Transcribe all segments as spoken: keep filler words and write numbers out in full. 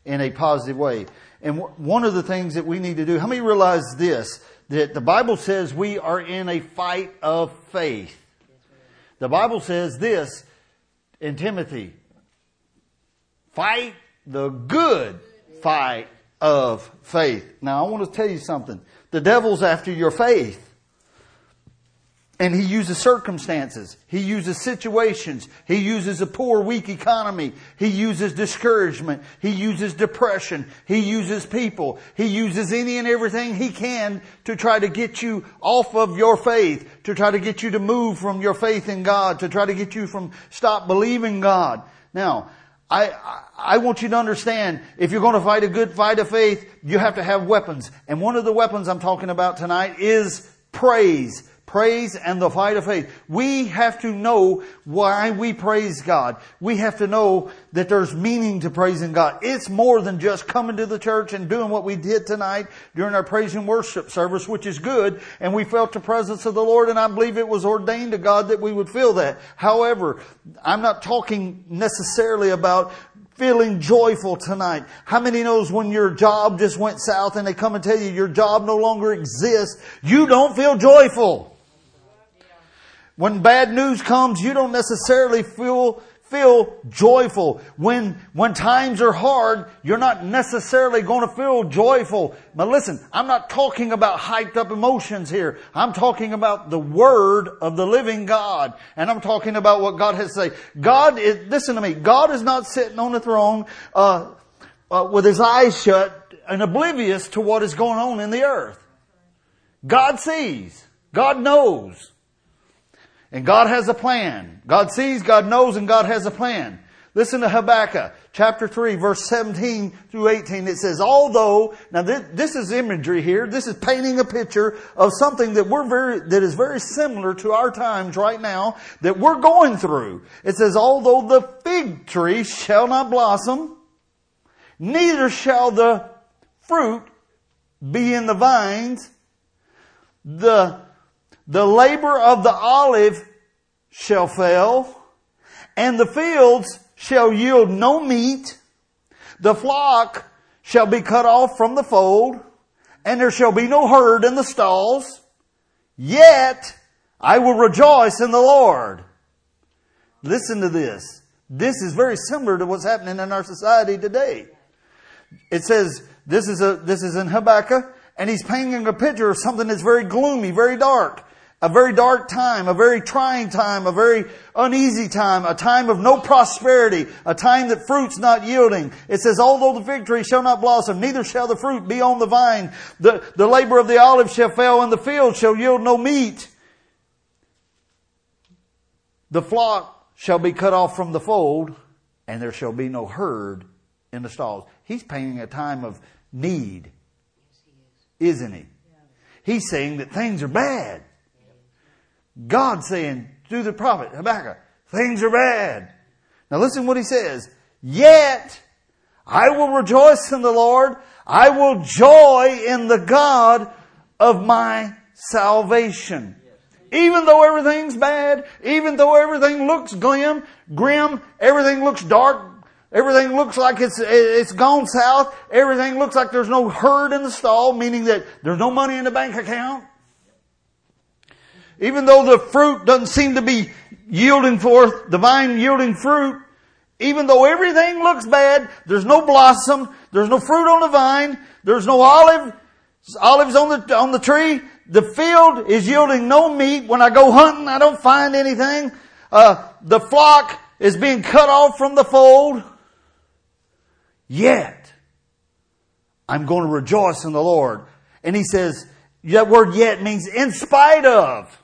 in a positive way. And w- one of the things that we need to do, how many realize this? That the Bible says we are in a fight of faith. The Bible says this in Timothy. Fight the good fight of faith. Now I want to tell you something. The devil's after your faith. And he uses circumstances. He uses situations. He uses a poor, weak economy. He uses discouragement. He uses depression. He uses people. He uses any and everything he can to try to get you off of your faith, to try to get you to move from your faith in God, to try to get you from stop believing God. Now, I, I, I want you to understand, if you're going to fight a good fight of faith, you have to have weapons. And one of the weapons I'm talking about tonight is praise. Praise and the fight of faith. We have to know why we praise God. We have to know that there's meaning to praising God. It's more than just coming to the church and doing what we did tonight during our praise and worship service, which is good. And we felt the presence of the Lord, and I believe it was ordained to God that we would feel that. However, I'm not talking necessarily about feeling joyful tonight. How many knows when your job just went south and they come and tell you your job no longer exists, you don't feel joyful? When bad news comes, you don't necessarily feel feel joyful. When when times are hard, you're not necessarily going to feel joyful. But listen, I'm not talking about hyped up emotions here. I'm talking about the Word of the living God. And I'm talking about what God has to say. God is, listen to me, God is not sitting on the throne uh, uh, with His eyes shut and oblivious to what is going on in the earth. God sees. God knows. And God has a plan. God sees, God knows, and God has a plan. Listen to Habakkuk chapter three, verse seventeen through eighteen. It says, although, now this, this is imagery here. This is painting a picture of something that we're very, that is very similar to our times right now that we're going through. It says, although the fig tree shall not blossom, neither shall the fruit be in the vines, the The labor of the olive shall fail, and the fields shall yield no meat. The flock shall be cut off from the fold, and there shall be no herd in the stalls. Yet I will rejoice in the Lord. Listen to this. This is very similar to what's happening in our society today. It says, this is a, this is in Habakkuk, and he's painting a picture of something that's very gloomy, very dark. A very dark time, a very trying time, a very uneasy time, a time of no prosperity, a time that fruit's not yielding. It says, although the fig tree shall not blossom, neither shall the fruit be on the vine. The, the labor of the olive shall fail, and the field shall yield no meat. The flock shall be cut off from the fold, and there shall be no herd in the stalls. He's painting a time of need, isn't he? He's saying that things are bad. God saying through the prophet Habakkuk, things are bad. Now listen what he says. Yet I will rejoice in the Lord. I will joy in the God of my salvation. Even though everything's bad, even though everything looks glim, grim, everything looks dark, everything looks like it's it's gone south, everything looks like there's no herd in the stall, meaning that there's no money in the bank account. Even though the fruit doesn't seem to be yielding forth, the vine yielding fruit, even though everything looks bad, there's no blossom, there's no fruit on the vine, there's no olive, olives on the, on the tree, the field is yielding no meat. When I go hunting, I don't find anything. Uh, the flock is being cut off from the fold. Yet, I'm going to rejoice in the Lord. And he says, that word yet means in spite of.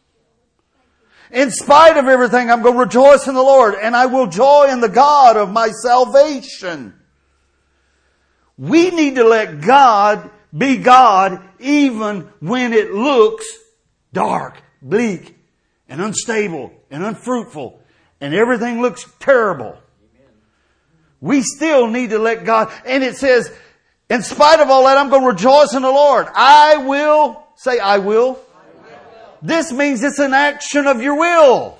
In spite of everything, I'm going to rejoice in the Lord, and I will joy in the God of my salvation. We need to let God be God even when it looks dark, bleak, and unstable, and unfruitful, and everything looks terrible. We still need to let God, and it says, in spite of all that, I'm going to rejoice in the Lord. I will, say I will. This means it's an action of your will.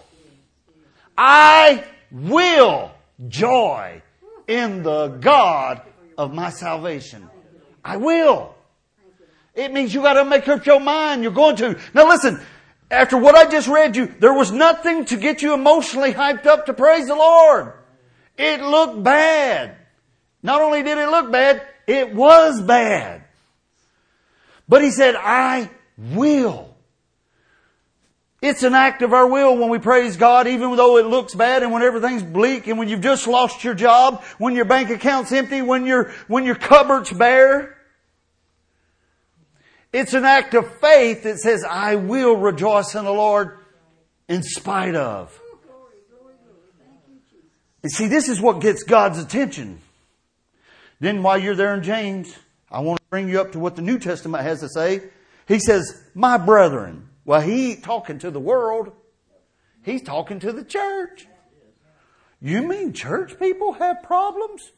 I will joy in the God of my salvation. I will. It means you got to make up your mind. You're going to. Now listen, after what I just read you, there was nothing to get you emotionally hyped up to praise the Lord. It looked bad. Not only did it look bad, it was bad. But he said, I will. It's an act of our will when we praise God, even though it looks bad and when everything's bleak and when you've just lost your job, when your bank account's empty, when your, when your cupboard's bare. It's an act of faith that says, I will rejoice in the Lord in spite of. And see, this is what gets God's attention. Then while you're there in James, I want to bring you up to what the New Testament has to say. He says, my brethren. Well, he ain't talking to the world. He's talking to the church. You mean church people have problems?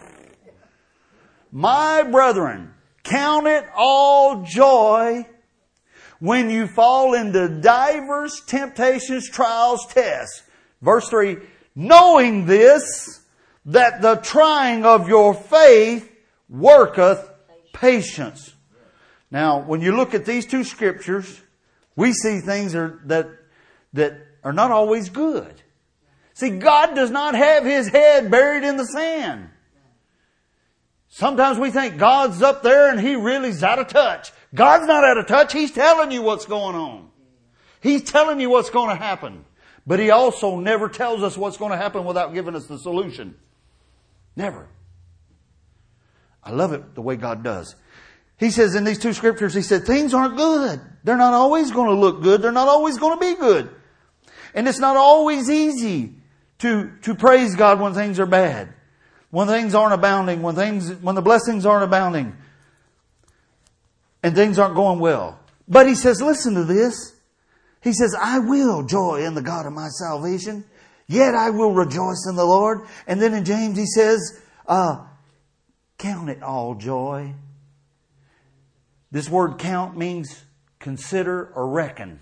My brethren, count it all joy when you fall into divers temptations, trials, tests. Verse three, knowing this, that the trying of your faith worketh patience. Now, when you look at these two scriptures, we see things are, that, that are not always good. See, God does not have His head buried in the sand. Sometimes we think God's up there and He really's out of touch. God's not out of touch. He's telling you what's going on. He's telling you what's going to happen. But He also never tells us what's going to happen without giving us the solution. Never. I love it the way God does. He says in these two scriptures, He said, things aren't good. They're not always going to look good. They're not always going to be good. And it's not always easy to, to praise God when things are bad. When things aren't abounding. When things, when the blessings aren't abounding. And things aren't going well. But He says, listen to this. He says, I will joy in the God of my salvation. Yet I will rejoice in the Lord. And then in James He says, uh, count it all joy. This word count means consider or reckon.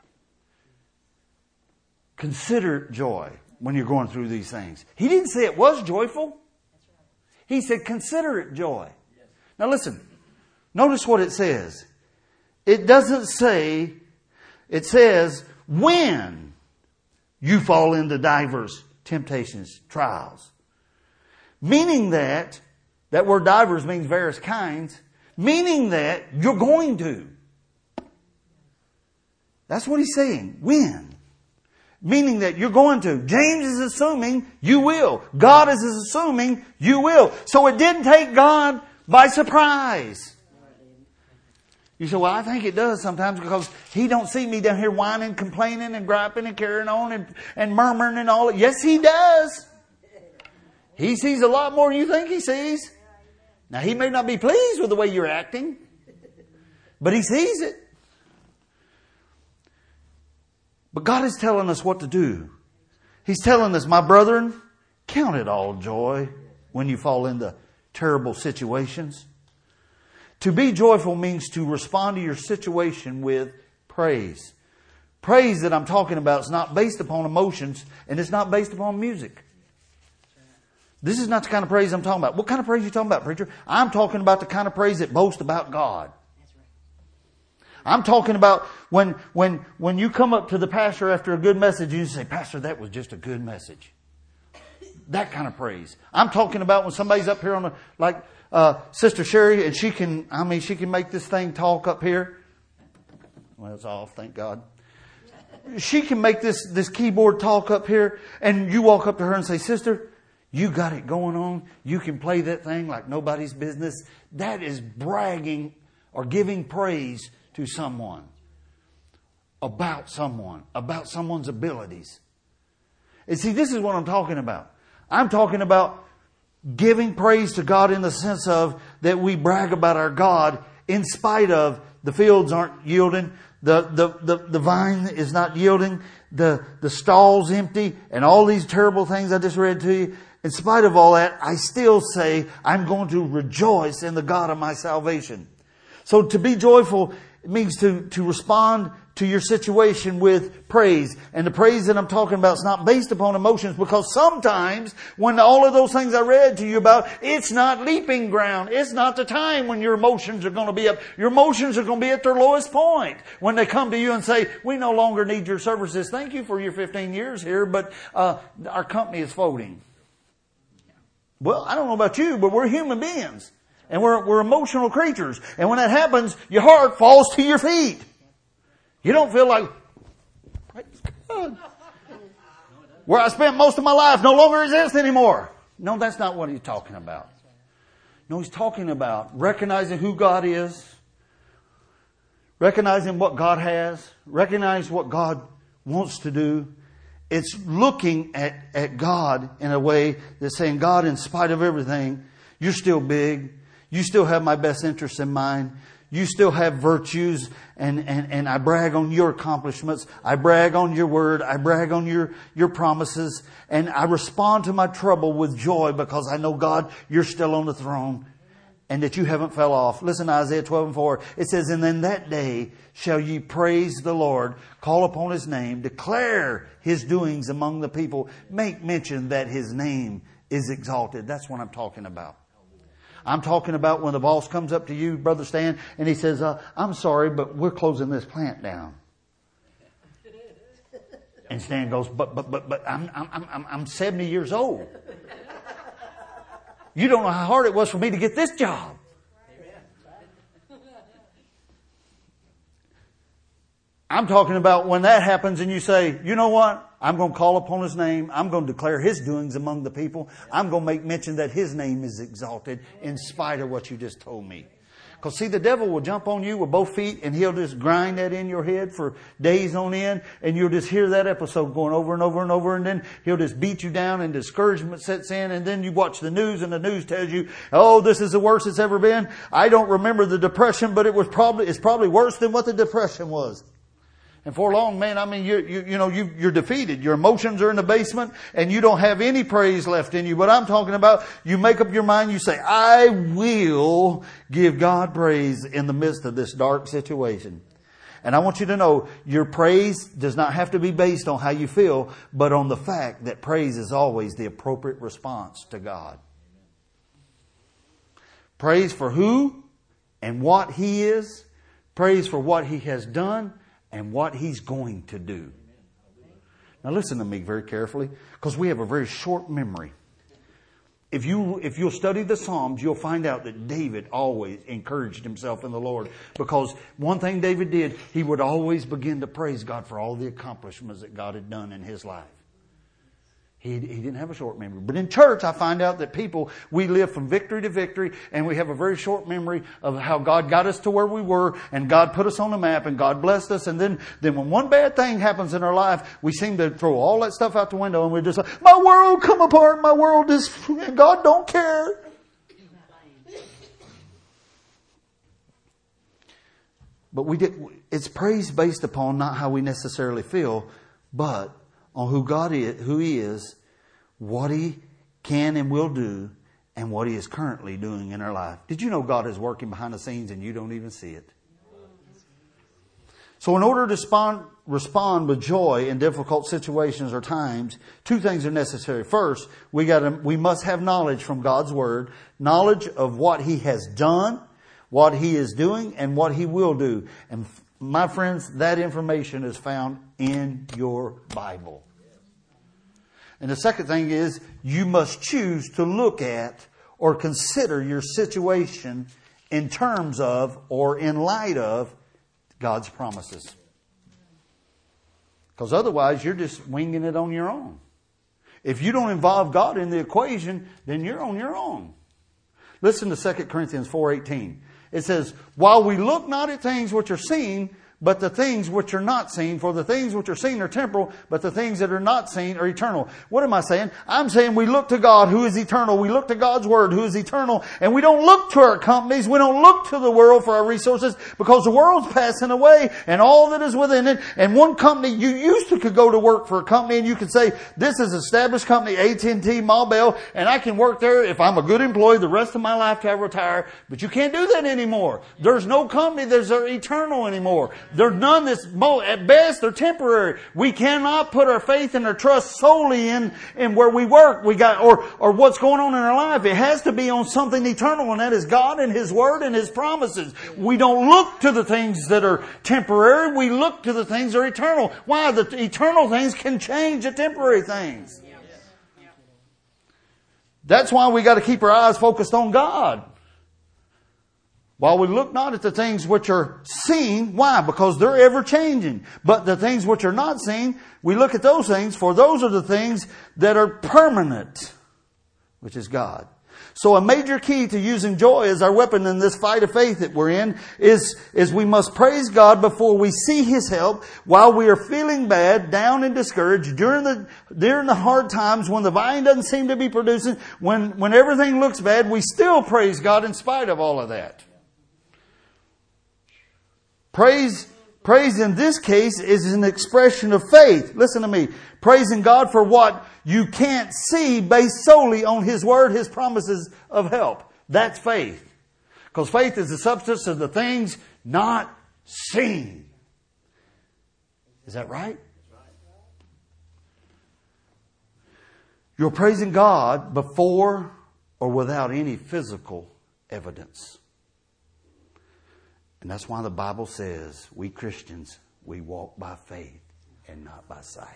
Consider joy when you're going through these things. He didn't say it was joyful. He said consider it joy. Now listen, notice what it says. It doesn't say, it says when you fall into divers temptations, trials. Meaning that, that word divers means various kinds. Meaning that you're going to. That's what he's saying. When? Meaning that you're going to. James is assuming you will. God is assuming you will. So it didn't take God by surprise. You say, well, I think it does sometimes because He don't see me down here whining, complaining and griping and carrying on and, and murmuring and all that. Yes, He does. He sees a lot more than you think He sees. Now, He may not be pleased with the way you're acting, but He sees it. But God is telling us what to do. He's telling us, my brethren, count it all joy when you fall into terrible situations. To be joyful means to respond to your situation with praise. Praise that I'm talking about is not based upon emotions and it's not based upon music. This is not the kind of praise I'm talking about. What kind of praise are you talking about, preacher? I'm talking about the kind of praise that boasts about God. I'm talking about when, when, when you come up to the pastor after a good message and you say, Pastor, that was just a good message. That kind of praise. I'm talking about when somebody's up here on the, like, uh, Sister Sherry, and she can, I mean, she can make this thing talk up here. Well, it's off, thank God. She can make this, this keyboard talk up here, and you walk up to her and say, Sister, you got it going on. You can play that thing like nobody's business. That is bragging or giving praise to someone. About someone. About someone's abilities. And see, this is what I'm talking about. I'm talking about giving praise to God in the sense of that we brag about our God in spite of the fields aren't yielding. The, the, the, the vine is not yielding. The, the stall's empty. And all these terrible things I just read to you. In spite of all that, I still say I'm going to rejoice in the God of my salvation. So to be joyful, it means to, to respond to your situation with praise. And the praise that I'm talking about is not based upon emotions, because sometimes when all of those things I read to you about, it's not leaping ground. It's not the time when your emotions are going to be up. Your emotions are going to be at their lowest point when they come to you and say, we no longer need your services. Thank you for your fifteen years here, but uh, our company is folding. Well, I don't know about you, but we're human beings. And we're, we're emotional creatures. And when that happens, your heart falls to your feet. You don't feel like, praise God, where I spent most of my life no longer exists anymore. No, that's not what he's talking about. No, he's talking about recognizing who God is, recognizing what God has, recognize what God wants to do. It's looking at, at God in a way that's saying, God, in spite of everything, you're still big. You still have my best interests in mind. You still have virtues, and, and, and I brag on your accomplishments. I brag on your word. I brag on your, your promises. And I respond to my trouble with joy, because I know, God, you're still on the throne and that you haven't fell off. Listen to Isaiah twelve and four. It says, and in that day shall ye praise the Lord, call upon His name, declare His doings among the people, make mention that His name is exalted. That's what I'm talking about. I'm talking about when the boss comes up to you, Brother Stan, and he says, uh, I'm sorry, but we're closing this plant down. And Stan goes, but, but, but, but I'm, I'm, I'm, I'm seventy years old. You don't know how hard it was for me to get this job. I'm talking about when that happens and you say, you know what? I'm going to call upon His name. I'm going to declare His doings among the people. I'm going to make mention that His name is exalted in spite of what you just told me. Because see, the devil will jump on you with both feet and he'll just grind that in your head for days on end. And you'll just hear that episode going over and over and over. And then he'll just beat you down and discouragement sets in. And then you watch the news and the news tells you, oh, this is the worst it's ever been. I don't remember the depression, but it was probably, it's probably worse than what the depression was. And for long, man, I mean, you, you, you know, you, you're defeated. Your emotions are in the basement and you don't have any praise left in you. But I'm talking about, you make up your mind, you say, I will give God praise in the midst of this dark situation. And I want you to know, your praise does not have to be based on how you feel, but on the fact that praise is always the appropriate response to God. Praise for who and what He is. Praise for what He has done and what He's going to do. Now listen to me very carefully, because we have a very short memory. If you, if you'll study the Psalms, you'll find out that David always encouraged himself in the Lord. Because one thing David did, he would always begin to praise God for all the accomplishments that God had done in his life. He, he didn't have a short memory. But in church, I find out that people, we live from victory to victory, and we have a very short memory of how God got us to where we were, and God put us on the map, and God blessed us. And then, then when one bad thing happens in our life, we seem to throw all that stuff out the window, and we're just like, my world come apart, my world is, God don't care. But we did, it's praise based upon not how we necessarily feel, but on who God is, who He is, what He can and will do, and what He is currently doing in our life. Did you know God is working behind the scenes and you don't even see it? So in order to respond, respond with joy in difficult situations or times, two things are necessary. First, we got to, we must have knowledge from God's Word, knowledge of what He has done, what He is doing, and what He will do. And my friends, that information is found in your Bible. And the second thing is, you must choose to look at or consider your situation in terms of or in light of God's promises. Because otherwise, you're just winging it on your own. If you don't involve God in the equation, then you're on your own. Listen to Second Corinthians four eighteen. It says, while we look not at things which are seen, but the things which are not seen. For the things which are seen are temporal, but the things that are not seen are eternal. What am I saying? I'm saying we look to God who is eternal. We look to God's Word who is eternal. And we don't look to our companies. We don't look to the world for our resources, because the world's passing away and all that is within it. And one company, you used to could go to work for a company and you could say, this is an established company, A T and T, Ma Bell, and I can work there if I'm a good employee the rest of my life till I retire. But you can't do that anymore. There's no company that's eternal anymore. There's none that's, at best, they're temporary. We cannot put our faith and our trust solely in, in where we work, we got, or, or what's going on in our life. It has to be on something eternal, and that is God and His Word and His promises. We don't look to the things that are temporary. We look to the things that are eternal. Why? The eternal things can change the temporary things. That's why we got to keep our eyes focused on God. While we look not at the things which are seen. Why? Because they're ever changing. But the things which are not seen, we look at those things, for those are the things that are permanent, which is God. So a major key to using joy as our weapon in this fight of faith that we're in is, is we must praise God before we see His help, while we are feeling bad, down and discouraged, during the, during the hard times when the vine doesn't seem to be producing, when, when everything looks bad, we still praise God in spite of all of that. Praise, praise in this case is an expression of faith. Listen to me. Praising God for what you can't see based solely on His Word, His promises of help. That's faith. Because faith is the substance of the things not seen. Is that right? You're praising God before or without any physical evidence. And that's why the Bible says we Christians, we walk by faith and not by sight.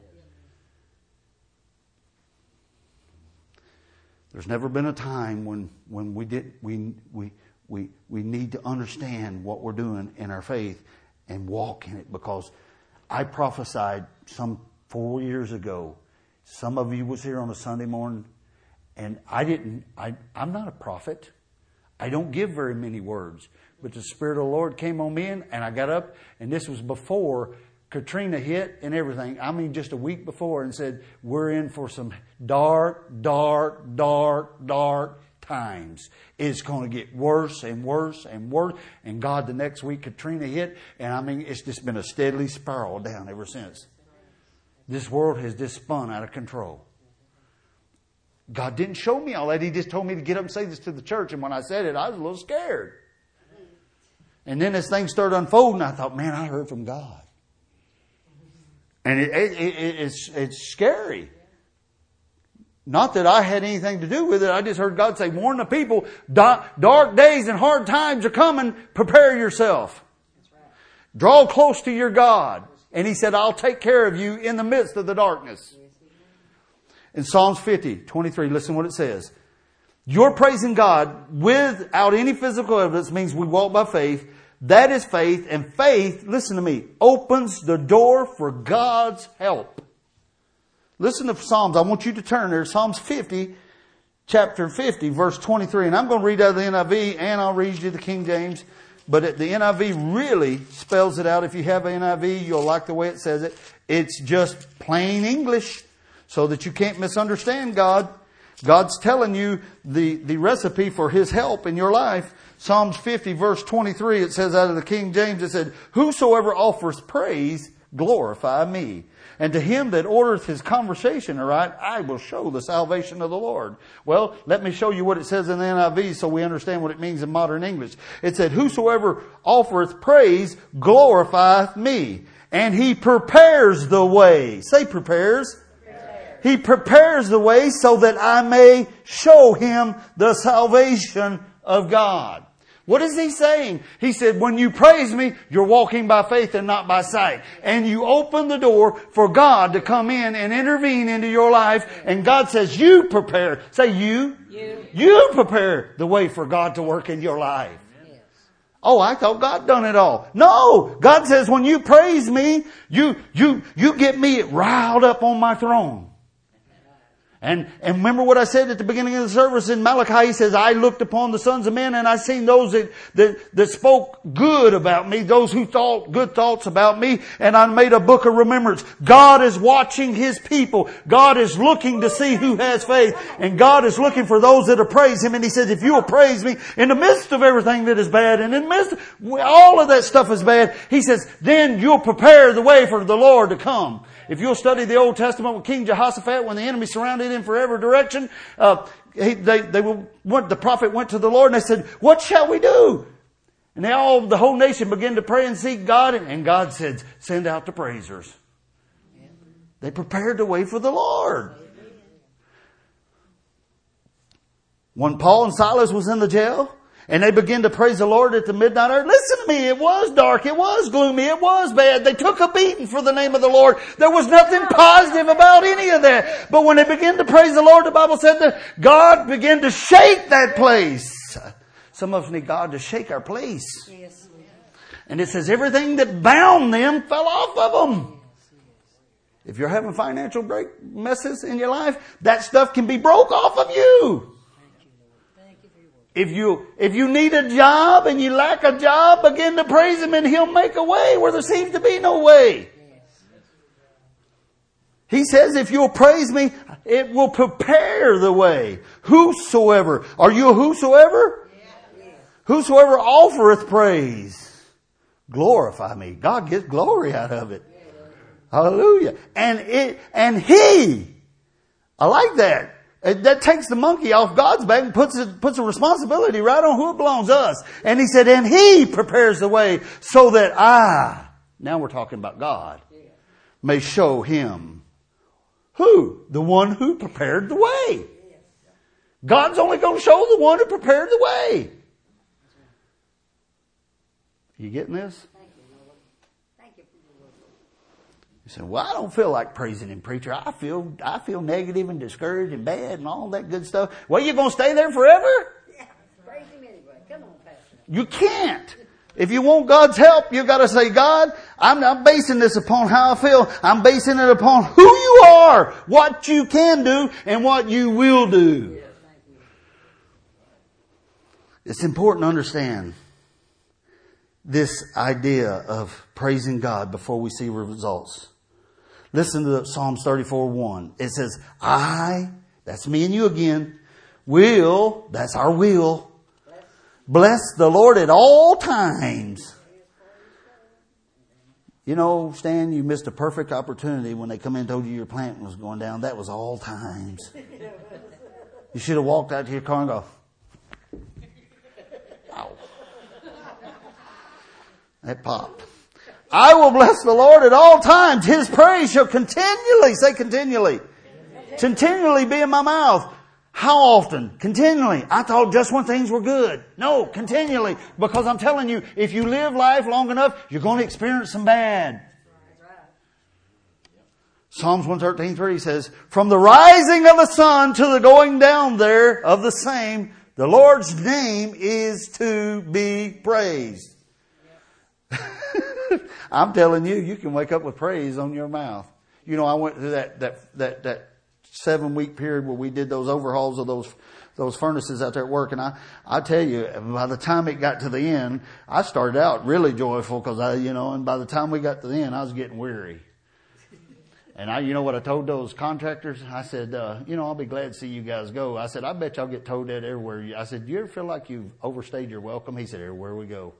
There's never been a time when, when we did we we we we need to understand what we're doing in our faith and walk in it, because I prophesied some four years ago. Some of you was here on a Sunday morning, and I didn't I I'm not a prophet. I don't give very many words. But the Spirit of the Lord came on me, and I got up, and this was before Katrina hit and everything. I mean, just a week before, and said, we're in for some dark, dark, dark, dark times. It's going to get worse and worse and worse. And God, the next week, Katrina hit, and I mean, it's just been a steadily spiral down ever since. This world has just spun out of control. God didn't show me all that. He just told me to get up and say this to the church. And when I said it, I was a little scared. And then as things started unfolding, I thought, man, I heard from God. And it, it, it, it's, it's scary. Not that I had anything to do with it. I just heard God say, warn the people, dark days and hard times are coming. Prepare yourself. Draw close to your God. And He said, I'll take care of you in the midst of the darkness. In Psalms fifty, twenty-three, listen what it says. You're praising God without any physical evidence means we walk by faith. That is faith. And faith, listen to me, opens the door for God's help. Listen to Psalms. I want you to turn there. Psalms fifty, chapter fifty, verse twenty-three. And I'm going to read out of the N I V, and I'll read you the King James. But the N I V really spells it out. If you have an N I V, you'll like the way it says it. It's just plain English, so that you can't misunderstand God. God's telling you the, the recipe for His help in your life. Psalms fifty, verse twenty-three, it says out of the King James, it said, whosoever offers praise, glorify me. And to him that ordereth his conversation aright, I will show the salvation of the Lord. Well, let me show you what it says in the N I V so we understand what it means in modern English. It said, whosoever offereth praise, glorifieth me. And He prepares the way. Say prepares. Prepare. He prepares the way so that I may show him the salvation of God. What is He saying? He said, when you praise me, you're walking by faith and not by sight. And you open the door for God to come in and intervene into your life. And God says, you prepare. Say you. You. You prepare the way for God to work in your life. Oh, I thought God done it all. No! God says when you praise me, you, you, you get me riled up on my throne. And, and remember what I said at the beginning of the service in Malachi. He says, I looked upon the sons of men and I seen those that, that, that spoke good about me, those who thought good thoughts about me, and I made a book of remembrance. God is watching His people. God is looking to see who has faith, and God is looking for those that will praise Him. And He says, if you will praise me in the midst of everything that is bad, and in the midst of all of that stuff is bad, He says, then you'll prepare the way for the Lord to come. If you'll study the Old Testament with King Jehoshaphat, when the enemy surrounded him for every direction, uh, he, they, they went, the prophet went to the Lord and they said, what shall we do? And they all, the whole nation began to pray and seek God. And God said, send out the praisers. They prepared the way for the Lord. When Paul and Silas was in the jail, and they began to praise the Lord at the midnight hour. Listen to me, it was dark, it was gloomy, it was bad. They took a beating for the name of the Lord. There was nothing positive about any of that. But when they began to praise the Lord, the Bible said that God began to shake that place. Some of us need God to shake our place. And it says everything that bound them fell off of them. If you're having financial break messes in your life, that stuff can be broke off of you. If you, if you need a job and you lack a job, begin to praise Him and He'll make a way where there seems to be no way. He says, if you'll praise me, it will prepare the way. Whosoever. Are you a whosoever? Whosoever offereth praise. Glorify me. God gets glory out of it. Hallelujah. And it, and He, I like that. That takes the monkey off God's back and puts it, puts a responsibility right on who it belongs to us. And He said, and He prepares the way so that I, now we're talking about God, may show Him. Who? The one who prepared the way. God's only going to show the one who prepared the way. You getting this? You say, well, I don't feel like praising Him, preacher. I feel, I feel negative and discouraged and bad and all that good stuff. Well, you going to stay there forever? Yeah, praise Him anyway. Come on, Pastor. You can't. If you want God's help, you've got to say, God, I'm not basing this upon how I feel. I'm basing it upon who you are, what you can do, and what you will do. Yes, thank you. It's important to understand this idea of praising God before we see results. Listen to Psalms thirty-four one. It says, I, that's me and you again, will, that's our will, bless the Lord at all times. You know, Stan, you missed a perfect opportunity when they come in and told you your plant was going down. That was all times. You should have walked out to your car and go, ow. That popped. I will bless the Lord at all times. His praise shall continually, say continually, continually be in my mouth. How often? Continually. I thought just when things were good. No, continually. Because I'm telling you, if you live life long enough, you're going to experience some bad. Psalms one thirteen three says, from the rising of the sun to the going down there of the same, the Lord's name is to be praised. I'm telling you, you can wake up with praise on your mouth. You know, I went through that, that, that, that seven week period where we did those overhauls of those, those furnaces out there at work. And I, I tell you, by the time it got to the end, I started out really joyful because I, you know, and by the time we got to the end, I was getting weary. And I, you know what I told those contractors? I said, uh, you know, I'll be glad to see you guys go. I said, I bet y'all get told that everywhere. I said, do you ever feel like you've overstayed your welcome? He said, everywhere we go.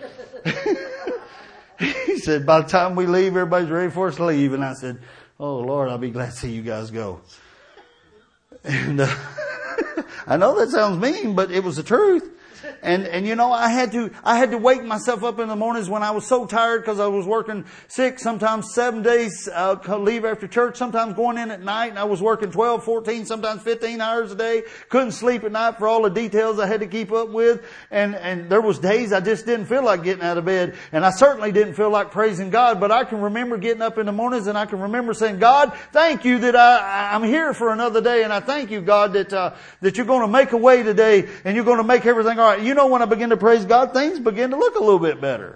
He said, by the time we leave, everybody's ready for us to leave. And I said, oh, Lord, I'll be glad to see you guys go. And uh, I know that sounds mean, but it was the truth. And, and you know, I had to, I had to wake myself up in the mornings when I was so tired because I was working six, sometimes seven days, uh, leave after church, sometimes going in at night. And I was working twelve, fourteen, sometimes fifteen hours a day. Couldn't sleep at night for all the details I had to keep up with. And, and there was days I just didn't feel like getting out of bed. And I certainly didn't feel like praising God. But I can remember getting up in the mornings and I can remember saying, God, thank you that I, I'm here for another day. And I thank you, God, that, uh, that you're going to make a way today and you're going to make everything all right. You know, when I begin to praise God, things begin to look a little bit better.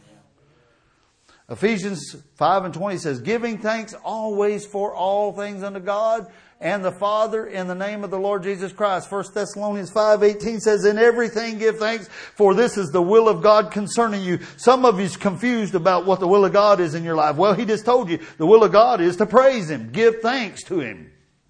Ephesians five and twenty says, giving thanks always for all things unto God and the Father in the name of the Lord Jesus Christ. First Thessalonians five eighteen says, in everything give thanks, for this is the will of God concerning you. Some of you's confused about what the will of God is in your life. Well, He just told you the will of God is to praise Him. Give thanks to Him.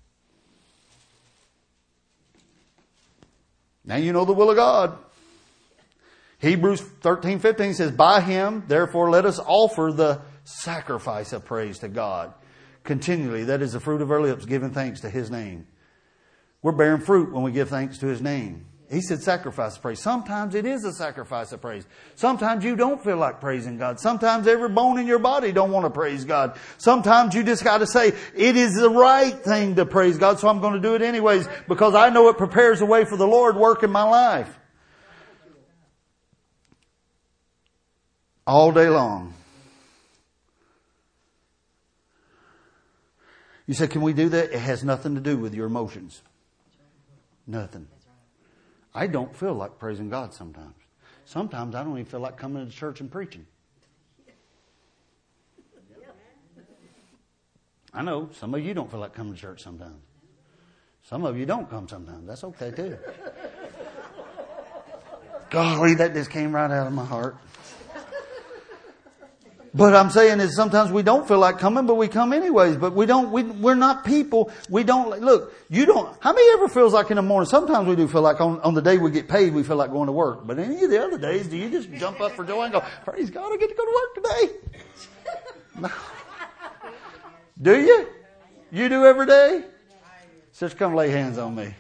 Now you know the will of God. Hebrews thirteen fifteen says, by Him, therefore, let us offer the sacrifice of praise to God continually. That is the fruit of our lips, giving thanks to His name. We're bearing fruit when we give thanks to His name. He said sacrifice of praise. Sometimes it is a sacrifice of praise. Sometimes you don't feel like praising God. Sometimes every bone in your body don't want to praise God. Sometimes you just got to say, it is the right thing to praise God, so I'm going to do it anyways because I know it prepares the way for the Lord work in my life. All day long. You say, can we do that? It has nothing to do with your emotions. Nothing. I don't feel like praising God sometimes. Sometimes I don't even feel like coming to church and preaching. I know some of you don't feel like coming to church sometimes. Some of you don't come sometimes. That's okay too. Golly, that just came right out of my heart. But I'm saying is sometimes we don't feel like coming, but we come anyways. But we don't, we, we're not people. We don't, look, you don't, how many ever feels like in the morning? Sometimes we do feel like on, on the day we get paid, we feel like going to work. But any of the other days, do you just jump up for joy and go, praise God, I get to go to work today? No. Do you? You do every day? Just come lay hands on me.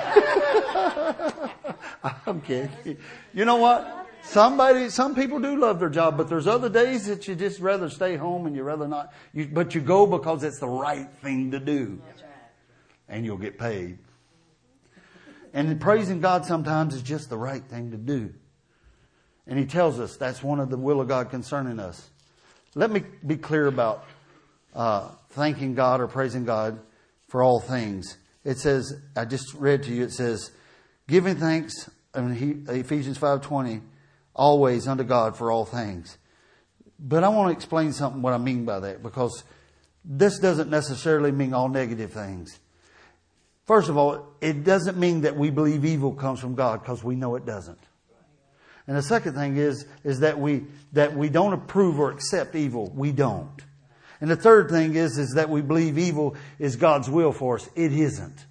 I'm kidding. You know what? Somebody, some people do love their job, but there's other days that you just rather stay home and you rather not. You, but you go because it's the right thing to do. And you'll get paid. And praising God sometimes is just the right thing to do. And He tells us that's one of the will of God concerning us. Let me be clear about uh, thanking God or praising God for all things. It says, I just read to you, it says, giving thanks, in Ephesians five twenty, always unto God for all things. But I want to explain something what I mean by that, because this doesn't necessarily mean all negative things. First of all, it doesn't mean that we believe evil comes from God, because we know it doesn't. And the second thing is, is that we, that we don't approve or accept evil. We don't. And the third thing is, is that we believe evil is God's will for us. It isn't.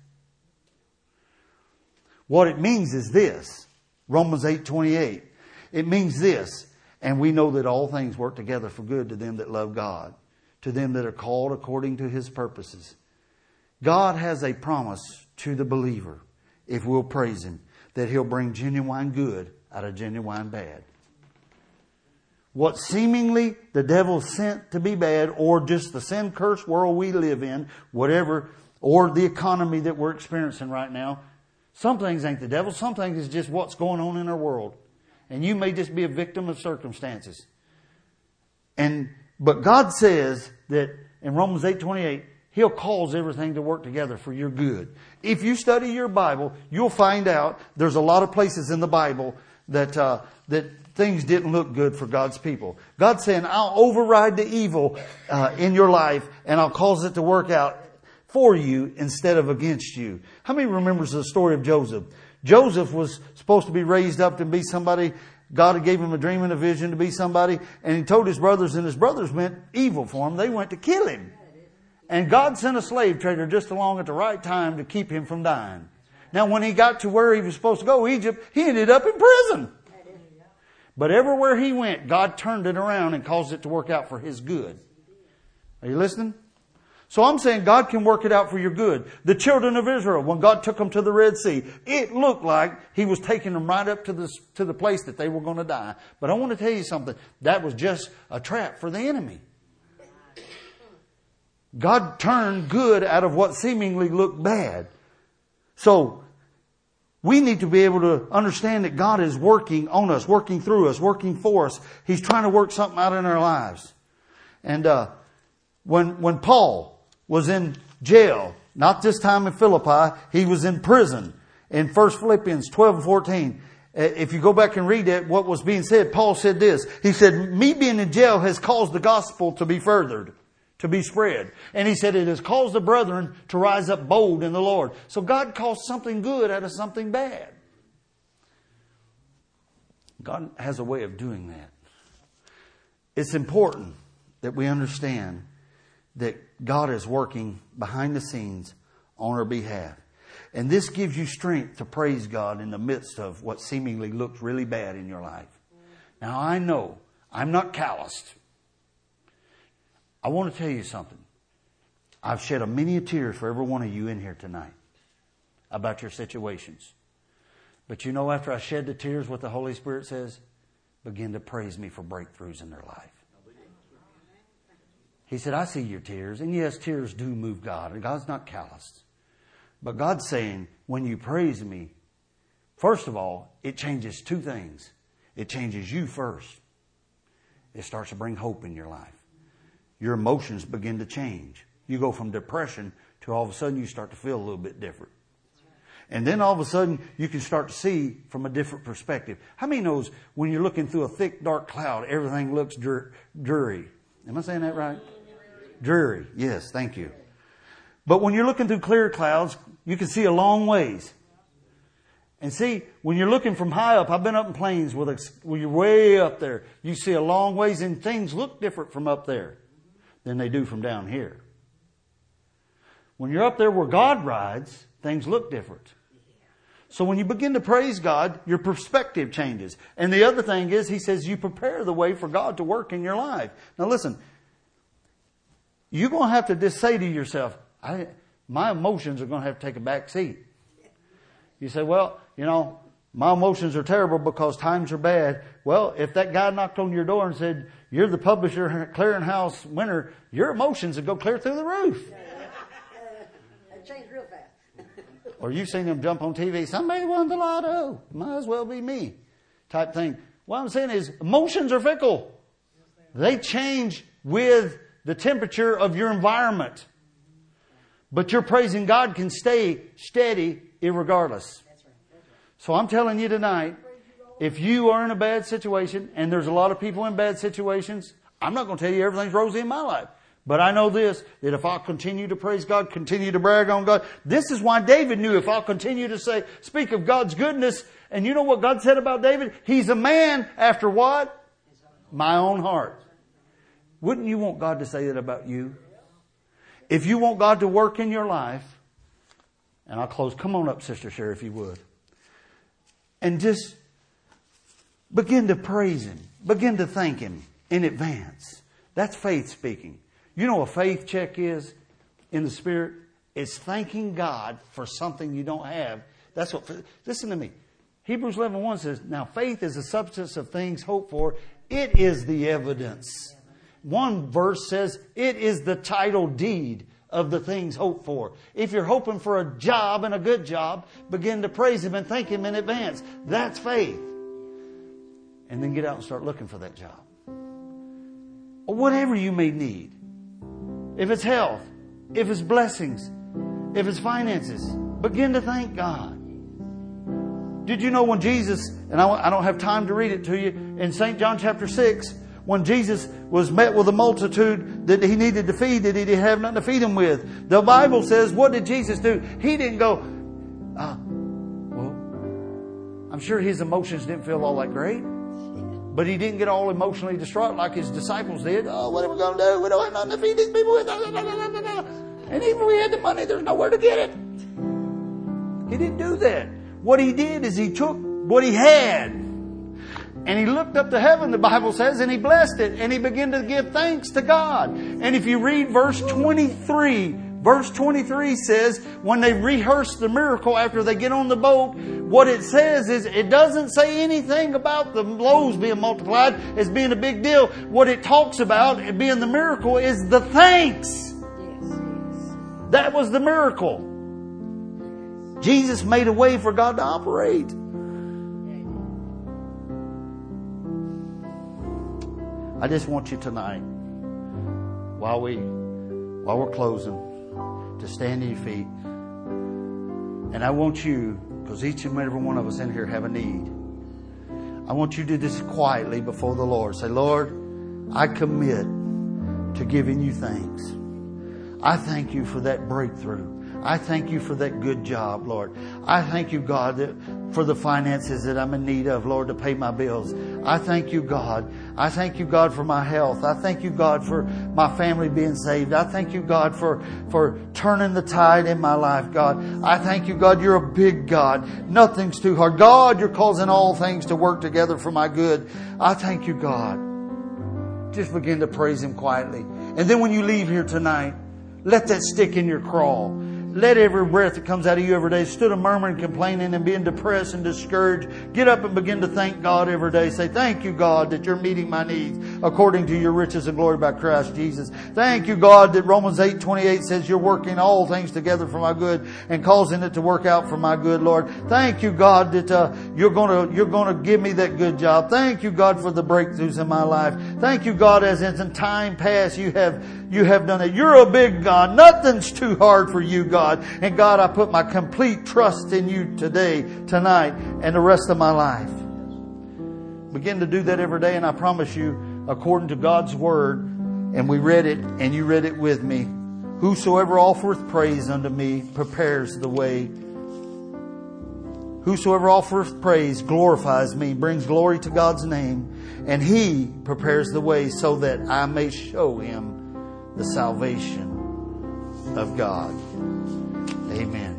What it means is this, Romans eight twenty-eight. It means this, and we know that all things work together for good to them that love God, to them that are called according to His purposes. God has a promise to the believer, if we'll praise Him, that He'll bring genuine good out of genuine bad. What seemingly the devil sent to be bad, or just the sin-cursed world we live in, whatever, or the economy that we're experiencing right now, some things ain't the devil, some things is just what's going on in our world. And you may just be a victim of circumstances. And, but God says that in Romans eight twenty-eight, He'll cause everything to work together for your good. If you study your Bible, you'll find out there's a lot of places in the Bible that, uh, that things didn't look good for God's people. God's saying, I'll override the evil, uh, in your life and I'll cause it to work out for you instead of against you. How many remembers the story of Joseph? Joseph was supposed to be raised up to be somebody. God gave him a dream and a vision to be somebody. And he told his brothers, and his brothers meant evil for him. They went to kill him. And God sent a slave trader just along at the right time to keep him from dying. Now, when he got to where he was supposed to go, Egypt, he ended up in prison. But everywhere he went, God turned it around and caused it to work out for His good. Are you listening? So I'm saying God can work it out for your good. The children of Israel, when God took them to the Red Sea, it looked like He was taking them right up to the, to the place that they were going to die. But I want to tell you something. That was just a trap for the enemy. God turned good out of what seemingly looked bad. So we need to be able to understand that God is working on us, working through us, working for us. He's trying to work something out in our lives. And uh, when when Paul was in jail, not this time in Philippi, he was in prison. In First Philippians twelve and fourteen, if you go back and read it, what was being said, Paul said this. He said, me being in jail has caused the gospel to be furthered, to be spread. And he said, it has caused the brethren to rise up bold in the Lord. So God caused something good out of something bad. God has a way of doing that. It's important that we understand that God is working behind the scenes on our behalf. And this gives you strength to praise God in the midst of what seemingly looks really bad in your life. Now I know I'm not calloused. I want to tell you something. I've shed a many a tears for every one of you in here tonight about your situations. But you know, after I shed the tears, what the Holy Spirit says? Begin to praise me for breakthroughs in their life. He said, I see your tears. And yes, tears do move God. And God's not calloused. But God's saying, when you praise me, first of all, it changes two things. It changes you first. It starts to bring hope in your life. Your emotions begin to change. You go from depression to all of a sudden you start to feel a little bit different. And then all of a sudden you can start to see from a different perspective. How many knows when you're looking through a thick, dark cloud, everything looks dreary? Am I saying that right? Dreary. Yes, thank you. But when you're looking through clear clouds, you can see a long ways. And see, when you're looking from high up, I've been up in planes where, the, where you're way up there. You see a long ways and things look different from up there than they do from down here. When you're up there where God rides, things look different. So when you begin to praise God, your perspective changes. And the other thing is, He says you prepare the way for God to work in your life. Now listen, you're going to have to just say to yourself, I, my emotions are going to have to take a back seat. You say, well, you know, my emotions are terrible because times are bad. Well, if that guy knocked on your door and said, you're the publisher clearinghouse winner, your emotions would go clear through the roof. It changed real fast. Or you've seen them jump on T V, somebody won the lotto, might as well be me, type thing. What I'm saying is emotions are fickle. They change with the temperature of your environment. But your praising God can stay steady irregardless. So I'm telling you tonight, if you are in a bad situation, and there's a lot of people in bad situations, I'm not going to tell you everything's rosy in my life. But I know this, that if I'll continue to praise God, continue to brag on God, this is why David knew if I'll continue to say, speak of God's goodness. And you know what God said about David? He's a man after what? My own heart. Wouldn't you want God to say that about you? If you want God to work in your life, and I'll close. Come on up, Sister Sherry, if you would. And just begin to praise Him. Begin to thank Him in advance. That's faith speaking. You know what a faith check is in the Spirit? It's thanking God for something you don't have. That's what, listen to me. Hebrews eleven one says, now faith is the substance of things hoped for. It is the evidence. One verse says, it is the title deed of the things hoped for. If you're hoping for a job and a good job, begin to praise Him and thank Him in advance. That's faith. And then get out and start looking for that job. Or whatever you may need. If it's health, if it's blessings, if it's finances, begin to thank God. Did you know when Jesus, and I don't have time to read it to you, in Saint John chapter six, when Jesus was met with a multitude that He needed to feed, that He didn't have nothing to feed them with. The Bible says, what did Jesus do? He didn't go, uh, well, I'm sure His emotions didn't feel all that great. But He didn't get all emotionally distraught like His disciples did. Oh, what are we going to do? We don't have nothing to feed these people with. And even if we had the money, there's nowhere to get it. He didn't do that. What He did is He took what He had, and He looked up to heaven, the Bible says, and He blessed it, and He began to give thanks to God. And if you read verse twenty-three, verse twenty-three says, when they rehearse the miracle after they get on the boat, what it says is, it doesn't say anything about the loaves being multiplied as being a big deal. What it talks about, being the miracle, is the thanks. Yes, yes. That was the miracle. Jesus made a way for God to operate. I just want you tonight, while we, while we're closing, to stand to your feet. And I want you, because each and every one of us in here have a need. I want you to just quietly before the Lord say, Lord, I commit to giving you thanks. I thank you for that breakthrough. I thank you for that good job, Lord. I thank you, God, that for the finances that I'm in need of, Lord, to pay my bills. I thank you, God. I thank you, God, for my health. I thank you, God, for my family being saved. I thank you, God, for, for turning the tide in my life, God. I thank you, God, you're a big God. Nothing's too hard. God, you're causing all things to work together for my good. I thank you, God. Just begin to praise Him quietly. And then when you leave here tonight, let that stick in your craw. Let every breath that comes out of you every day, instead of murmuring, complaining, and being depressed and discouraged, get up and begin to thank God every day. Say, thank you, God, that you're meeting my needs according to your riches and glory by Christ Jesus. Thank you, God, that Romans eight twenty-eight says you're working all things together for my good and causing it to work out for my good, Lord. Thank you, God, that uh, you're going to you're going to give me that good job. Thank you, God, for the breakthroughs in my life. Thank you, God, as in time past you have you have done it. You're a big God. Nothing's too hard for you, God. God. And God, I put my complete trust in you today, tonight, and the rest of my life. Begin to do that every day, and I promise you, according to God's Word, and we read it, and you read it with me, whosoever offereth praise unto me prepares the way. Whosoever offereth praise glorifies me, brings glory to God's name, and He prepares the way so that I may show him the salvation of God. Amen.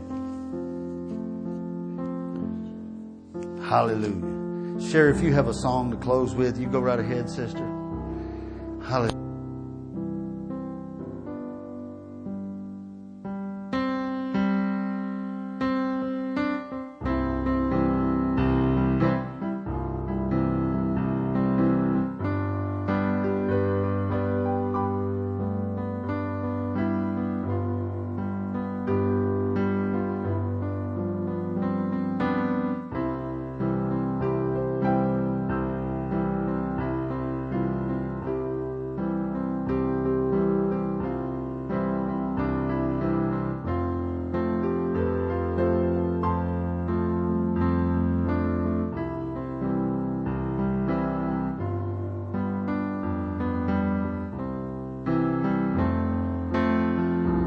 Hallelujah. Sherry, if you have a song to close with, you go right ahead, sister. Hallelujah.